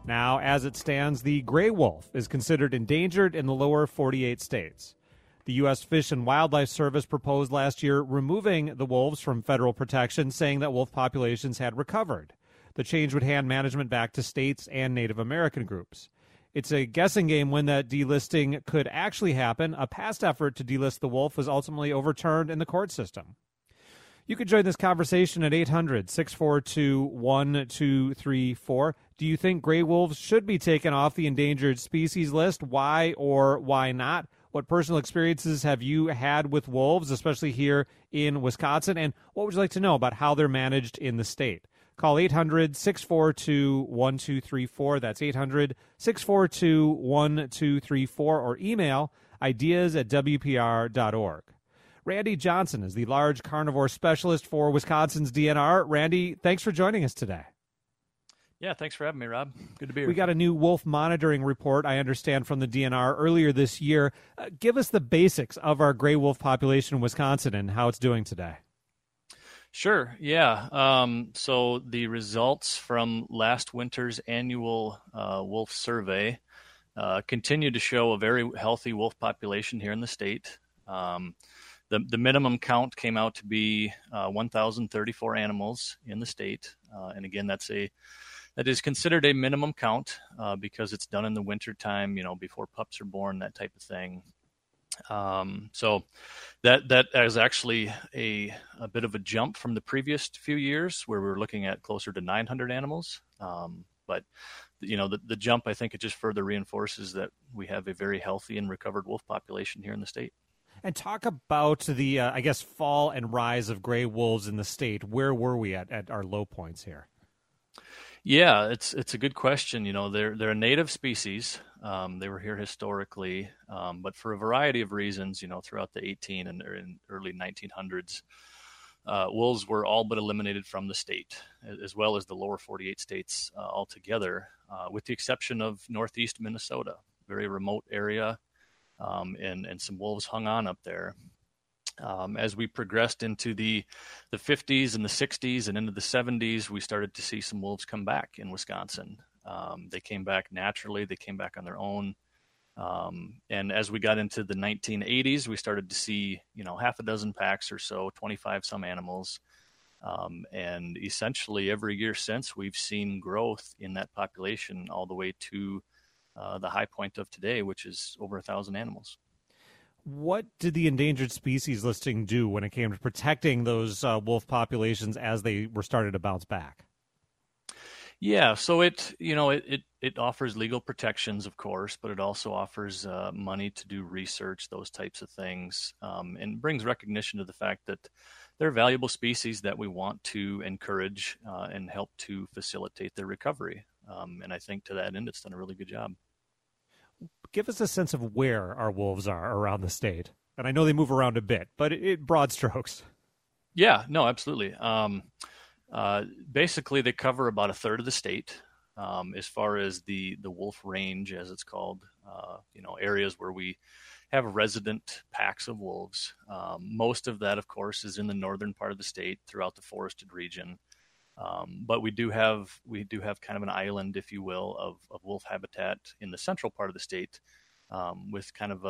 Now, as it stands, the gray wolf is considered endangered in the lower 48 states. The U.S. Fish and Wildlife Service proposed last year removing the wolves from federal protection, saying that wolf populations had recovered. The change would hand management back to states and Native American groups. It's a guessing game when that delisting could actually happen. A past effort to delist the wolf was ultimately overturned in the court system. You can join this conversation at 800-642-1234. Do you think gray wolves should be taken off the endangered species list? Why or why not? What personal experiences have you had with wolves, especially here in Wisconsin? And what would you like to know about how they're managed in the state? Call 800-642-1234. That's 800-642-1234, or email ideas@wpr.org. Randy Johnson is the large carnivore specialist for Wisconsin's DNR. Randy, thanks for joining us today. Yeah, thanks for having me, Rob. Good to be here. We got a new wolf monitoring report, I understand, from the DNR earlier this year. Give us the basics of our gray wolf population in Wisconsin and how it's doing today. Sure, yeah. So the results from last winter's annual wolf survey continue to show a very healthy wolf population here in the state. The minimum count came out to be 1,034 animals in the state. And again, that is considered a minimum count because it's done in the wintertime, before pups are born, that type of thing. So that is actually a bit of a jump from the previous few years where we were looking at closer to 900 animals. But the jump, I think it just further reinforces that we have a very healthy and recovered wolf population here in the state. And talk about the, fall and rise of gray wolves in the state. Where were we at our low points here? Yeah, it's a good question. They're a native species. They were here historically, but for a variety of reasons, throughout the 18 and early 1900s, wolves were all but eliminated from the state, as well as the lower 48 states altogether, with the exception of northeast Minnesota, very remote area, and some wolves hung on up there. As we progressed into the 50s and the 60s and into the 70s, we started to see some wolves come back in Wisconsin. They came back naturally. They came back on their own. And as we got into the 1980s, we started to see, half a dozen packs or so, 25 some animals. And essentially every year since, we've seen growth in that population all the way to the high point of today, which is over 1,000 animals. What did the endangered species listing do when it came to protecting those wolf populations as they were started to bounce back? Yeah, so it offers legal protections, of course, but it also offers money to do research, those types of things, and brings recognition to the fact that they're valuable species that we want to encourage and help to facilitate their recovery. And I think to that end, it's done a really good job. Give us a sense of where our wolves are around the state. And I know they move around a bit, but broad strokes. Yeah, no, absolutely. Basically, they cover about a third of the state as far as the wolf range, as it's called, areas where we have resident packs of wolves. Most of that, of course, is in the northern part of the state throughout the forested region. But we do have kind of an island, if you will, of wolf habitat in the central part of the state, with kind of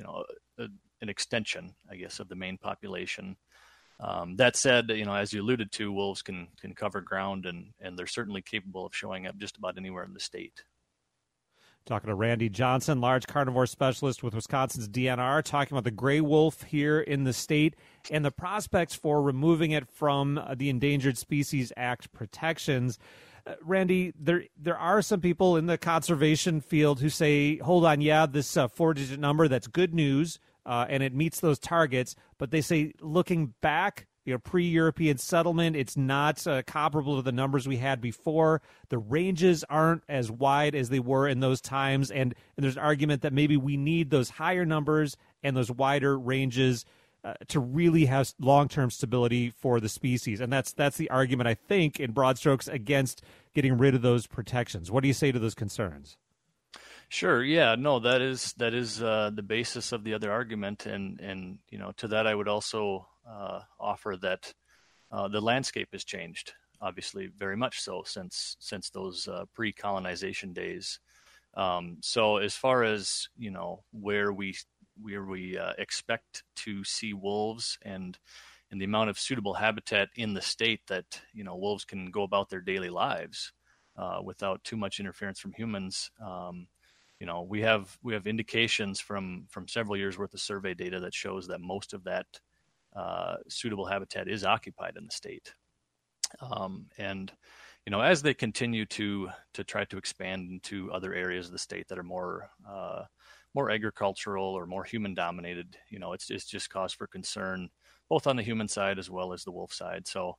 an extension, I guess, of the main population. That said, as you alluded to, wolves can cover ground, and they're certainly capable of showing up just about anywhere in the state. Talking to Randy Johnson, large carnivore specialist with Wisconsin's DNR, talking about the gray wolf here in the state and the prospects for removing it from the Endangered Species Act protections. Randy, there are some people in the conservation field who say, hold on, yeah, this 4-digit number, that's good news, and it meets those targets, but they say looking back, pre-European settlement, it's not comparable to the numbers we had before. The ranges aren't as wide as they were in those times, and there's an argument that maybe we need those higher numbers and those wider ranges to really have long-term stability for the species. And that's the argument, I think, in broad strokes, against getting rid of those protections. What do you say to those concerns? Sure. Yeah. No, that is the basis of the other argument, and to that I would also offer that the landscape has changed. obviously very much so since those pre-colonization days. So as far as where we expect to see wolves and the amount of suitable habitat in the state that wolves can go about their daily lives without too much interference from humans. We have indications from several years worth of survey data that shows that most of that suitable habitat is occupied in the state. And as they continue to try to expand into other areas of the state that are more agricultural or more human dominated, it's just cause for concern, both on the human side as well as the wolf side. So,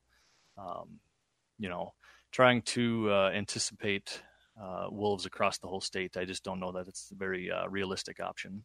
trying to anticipate wolves across the whole state, I just don't know that it's a very realistic option.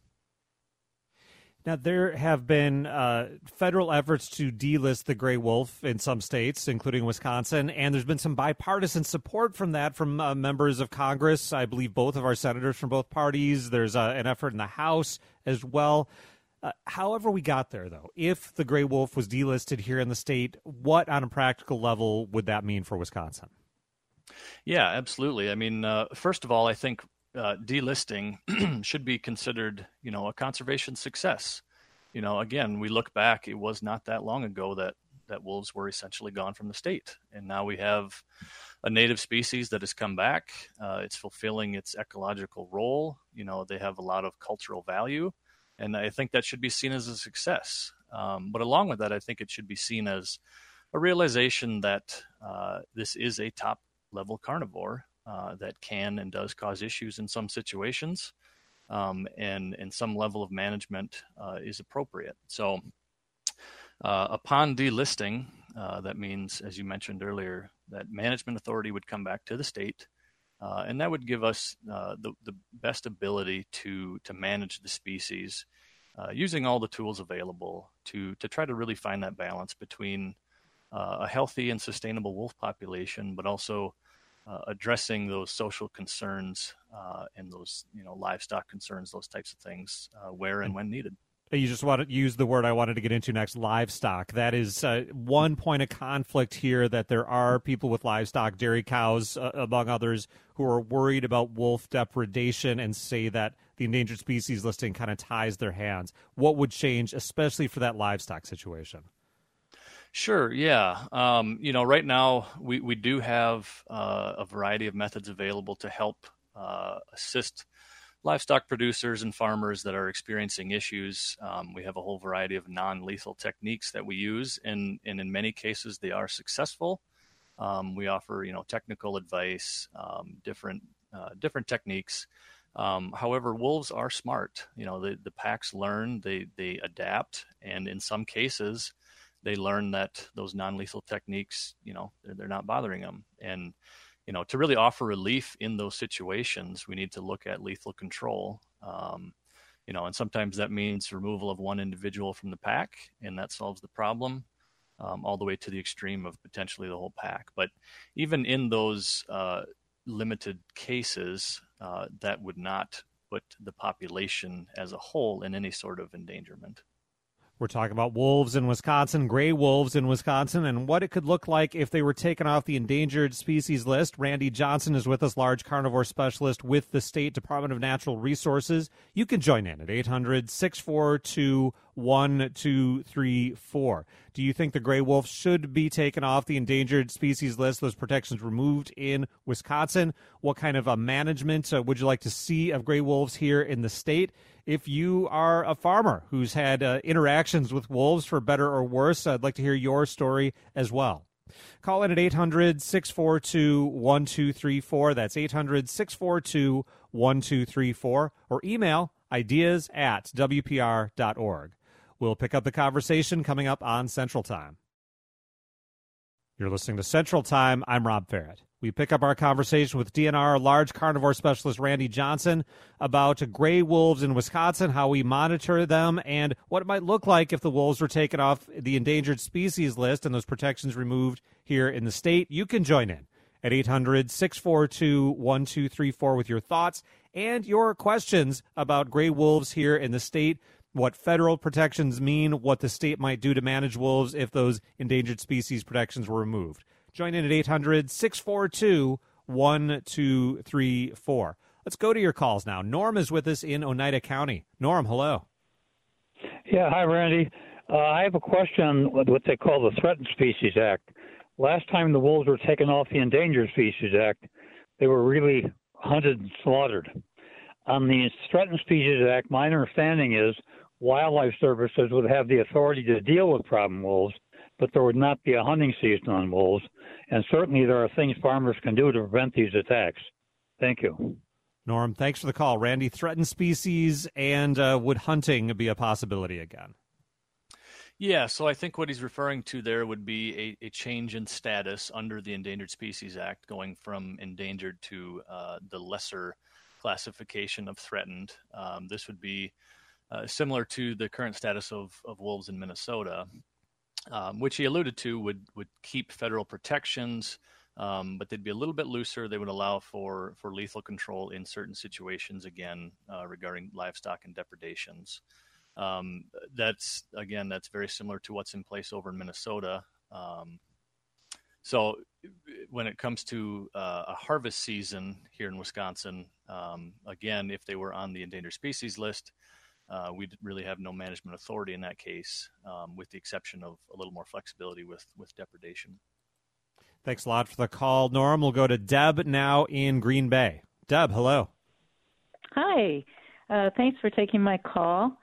Now, there have been federal efforts to delist the gray wolf in some states, including Wisconsin, and there's been some bipartisan support from that from members of Congress. I believe both of our senators from both parties. There's an effort in the House as well. However we got there, though, if the gray wolf was delisted here in the state, what on a practical level would that mean for Wisconsin? Yeah, absolutely. I mean, first of all, I think delisting should be considered, a conservation success. Again, we look back, it was not that long ago that wolves were essentially gone from the state. And now we have a native species that has come back. It's fulfilling its ecological role. They have a lot of cultural value. And I think that should be seen as a success. But along with that, I think it should be seen as a realization that this is a top-level carnivore that can and does cause issues in some situations, and some level of management is appropriate. So upon delisting, that means, as you mentioned earlier, that management authority would come back to the state, and that would give us the best ability to manage the species using all the tools available to try to really find that balance between a healthy and sustainable wolf population, but also addressing those social concerns and those livestock concerns, those types of things, where and when needed. You just want to use the word I wanted to get into next, livestock. That is one point of conflict here, that there are people with livestock, dairy cows, among others, who are worried about wolf depredation and say that the endangered species listing kind of ties their hands. What would change, especially for that livestock situation? Sure, yeah. Right now we do have a variety of methods available to help assist livestock producers and farmers that are experiencing issues. We have a whole variety of non-lethal techniques that we use, and in many cases they are successful. We offer, technical advice, different techniques. However, wolves are smart. The packs learn, they adapt, and in some cases they learn that those non-lethal techniques, they're not bothering them. And to really offer relief in those situations, we need to look at lethal control. And sometimes that means removal of one individual from the pack, and that solves the problem, all the way to the extreme of potentially the whole pack. But even in those limited cases, that would not put the population as a whole in any sort of endangerment. We're talking about wolves in Wisconsin, gray wolves in Wisconsin, and what it could look like if they were taken off the endangered species list. Randy Johnson is with us, large carnivore specialist with the State Department of Natural Resources. You can join in at 800-642-1234. Do you think the gray wolf should be taken off the endangered species list, those protections removed in Wisconsin? What kind of a management would you like to see of gray wolves here in the state? If you are a farmer who's had interactions with wolves, for better or worse, I'd like to hear your story as well. Call in at 800-642-1234. That's 800-642-1234. Or email ideas@wpr.org. We'll pick up the conversation coming up on Central Time. You're listening to Central Time. I'm Rob Farrett. We pick up our conversation with DNR large carnivore specialist Randy Johnson about gray wolves in Wisconsin, how we monitor them, and what it might look like if the wolves were taken off the endangered species list and those protections removed here in the state. You can join in at 800-642-1234 with your thoughts and your questions about gray wolves here in the state, what federal protections mean, what the state might do to manage wolves if those endangered species protections were removed. Join in at 800-642-1234. Let's go to your calls now. Norm is with us in Oneida County. Norm, hello. Yeah, hi, Randy. I have a question on what they call the Threatened Species Act. Last time the wolves were taken off the Endangered Species Act, they were really hunted and slaughtered. On the Threatened Species Act, my understanding is wildlife services would have the authority to deal with problem wolves, but there would not be a hunting season on wolves. And certainly there are things farmers can do to prevent these attacks. Thank you. Norm, thanks for the call. Randy, threatened species and would hunting be a possibility again? Yeah, so I think what he's referring to there would be a change in status under the Endangered Species Act, going from endangered to the lesser classification of threatened. This would be similar to the current status of wolves in Minnesota, which he alluded to would keep federal protections, but they'd be a little bit looser. They would allow for lethal control in certain situations, again, regarding livestock and depredations. That's very similar to what's in place over in Minnesota. So when it comes to a harvest season here in Wisconsin, again, if they were on the endangered species list, we'd really have no management authority in that case, with the exception of a little more flexibility with depredation. Thanks a lot for the call, Norm. We'll go to Deb now in Green Bay. Deb, hello. Hi. Thanks for taking my call.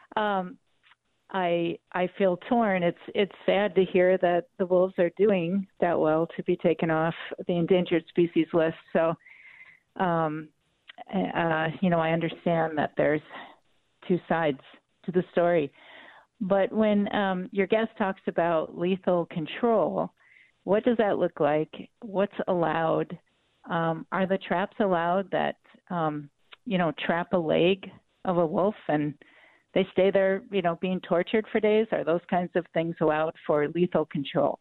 I feel torn. It's sad to hear that the wolves are doing that well to be taken off the endangered species list. So, I understand that there's two sides to the story. But when your guest talks about lethal control, what does that look like? What's allowed? Are the traps allowed that, trap a leg of a wolf and they stay there, being tortured for days? Are those kinds of things allowed for lethal control?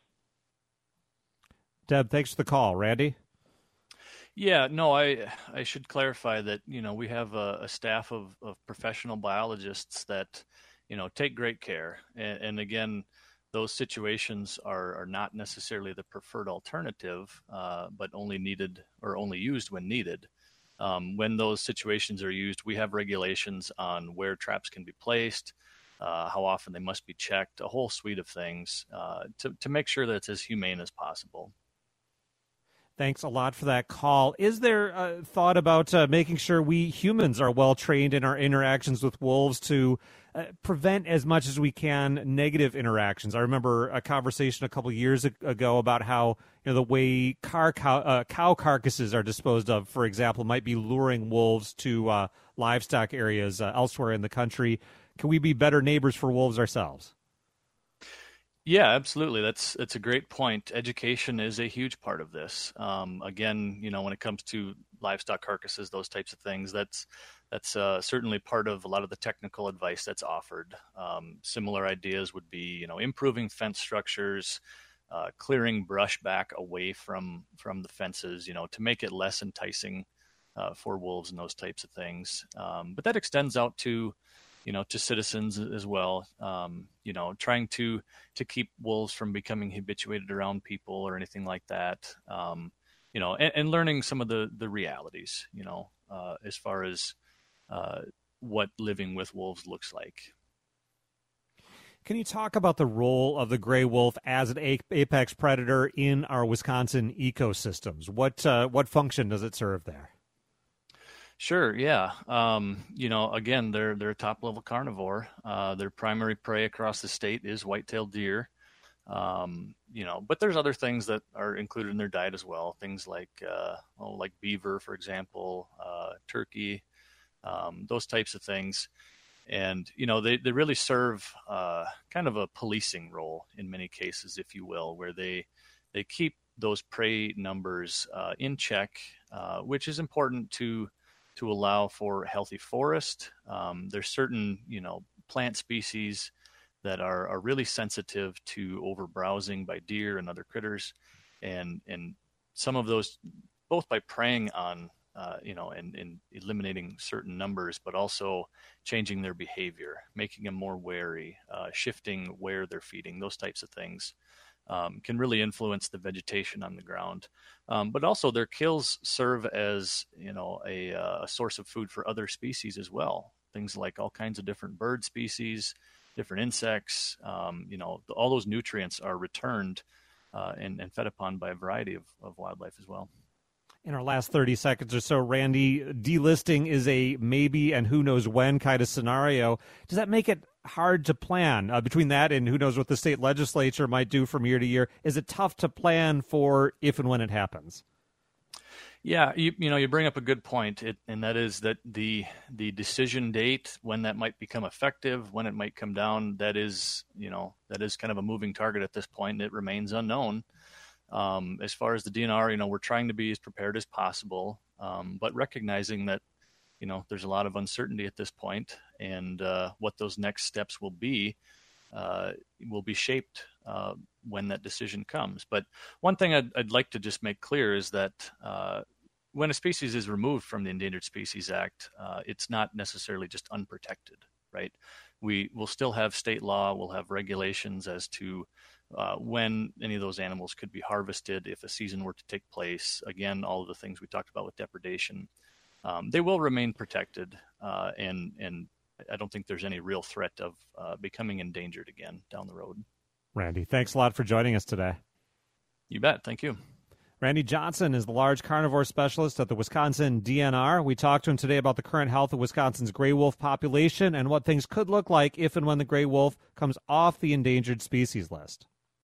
Deb, thanks for the call. Randy? Yeah, no, I should clarify that, we have a staff of professional biologists that, take great care. And again, those situations are not necessarily the preferred alternative, but only needed or only used when needed. When those situations are used, we have regulations on where traps can be placed, how often they must be checked, a whole suite of things to make sure that it's as humane as possible. Thanks a lot for that call. Is there a thought about making sure we humans are well trained in our interactions with wolves to prevent as much as we can negative interactions? I remember a conversation a couple years ago about how the way cow carcasses are disposed of, for example, might be luring wolves to livestock areas elsewhere in the country. Can we be better neighbors for wolves ourselves? Yeah, absolutely. That's a great point. Education is a huge part of this. Again, when it comes to livestock carcasses, those types of things, that's certainly part of a lot of the technical advice that's offered. Similar ideas would be, improving fence structures, clearing brush back away from the fences, to make it less enticing for wolves and those types of things. But that extends out to citizens as well, trying to keep wolves from becoming habituated around people or anything like that, and learning some of the realities, as far as what living with wolves looks like. Can you talk about the role of the gray wolf as an apex predator in our Wisconsin ecosystems? What function does it serve there? Sure. Yeah. Again, they're a top level carnivore. Their primary prey across the state is white-tailed deer. But there's other things that are included in their diet as well. Things like beaver, for example, turkey, those types of things. And, they really serve kind of a policing role in many cases, if you will, where they keep those prey numbers in check, which is important to allow for healthy forest. There's certain, plant species that are really sensitive to overbrowsing by deer and other critters. And some of those, both by preying on, and eliminating certain numbers, but also changing their behavior, making them more wary, shifting where they're feeding, those types of things. can really influence the vegetation on the ground. But also their kills serve as, a source of food for other species as well. Things like all kinds of different bird species, different insects, all those nutrients are returned and fed upon by a variety of wildlife as well. In our last 30 seconds or so, Randy, delisting is a maybe and who knows when kind of scenario. Does that make it hard to plan between that and who knows what the state legislature might do from year to year? Is it tough to plan for if and when it happens? Yeah, you bring up a good point, and that is that the decision date, when that might become effective, when it might come down, that is kind of a moving target at this point, and it remains unknown. As far as the DNR, we're trying to be as prepared as possible, but recognizing that, there's a lot of uncertainty at this point, and what those next steps will be shaped when that decision comes. But one thing I'd like to just make clear is that when a species is removed from the Endangered Species Act, it's not necessarily just unprotected, right? We will still have state law, we'll have regulations as to when any of those animals could be harvested, if a season were to take place. Again, all of the things we talked about with depredation. They will remain protected, and I don't think there's any real threat of becoming endangered again down the road. Randy, thanks a lot for joining us today. You bet. Thank you. Randy Johnson is the large carnivore specialist at the Wisconsin DNR. We talked to him today about the current health of Wisconsin's gray wolf population and what things could look like if and when the gray wolf comes off the endangered species list.